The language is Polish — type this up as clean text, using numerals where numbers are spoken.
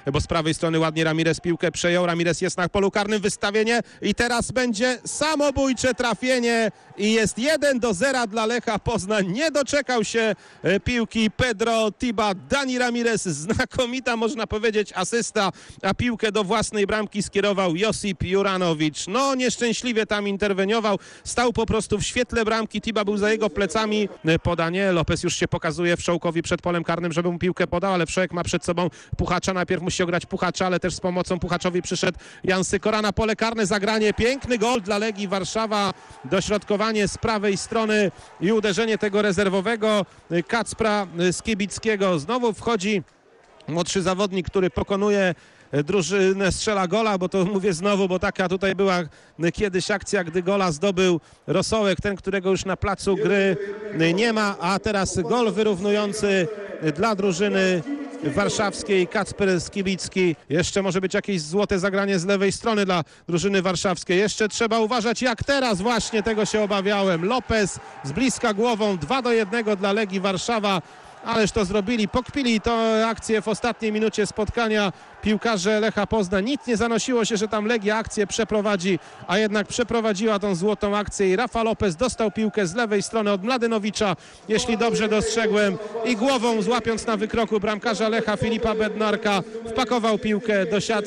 bo z prawej strony ładnie Ramirez piłkę przejął. Ramirez jest na polu karnym, wystawienie i teraz będzie samobójcze trafienie i jest 1-0 dla Lecha Poznań. Nie doczekał się piłki Pedro Tiba. Dani Ramirez, znakomita można powiedzieć asysta, a piłkę do własnej bramki skierował Josip Juranowicz. No nieszczęśliwie tam interweniował, stał po prostu w świetle bramki, Tiba był za jego plecami. Podanie, Lopez już się pokazuje Wszołkowi przed polem karnym, żeby mu piłkę podał, ale Wszołek ma przed sobą Puchacza, najpierw musi ograć Puchacza, ale też z pomocą Puchaczowi przyszedł Jan Sykora na pole karne, zagranie, piękny gol dla Legii Warszawa, dośrodkowanie z prawej strony i uderzenie tego rezerwowego Kacpra Skibickiego. Znowu wchodzi młodszy zawodnik, który pokonuje drużynę, strzela gola, bo to mówię znowu, bo taka tutaj była kiedyś akcja, gdy gola zdobył Rosołek, ten, którego już na placu gry nie ma, a teraz gol wyrównujący dla drużyny warszawskiej, Kacper Skibicki. Jeszcze może być jakieś złote zagranie z lewej strony dla drużyny warszawskiej. Jeszcze trzeba uważać, jak teraz właśnie, tego się obawiałem. Lopez z bliska głową, 2-1 dla Legii Warszawa. Ależ to zrobili, pokpili to akcję w ostatniej minucie spotkania piłkarze Lecha Poznań. Nic nie zanosiło się, że tam Legia akcję przeprowadzi, a jednak przeprowadziła tą złotą akcję i Rafa Lopez dostał piłkę z lewej strony od Mladynowicza, jeśli dobrze dostrzegłem, i głową, złapiąc na wykroku bramkarza Lecha Filipa Bednarka, wpakował piłkę do siatki.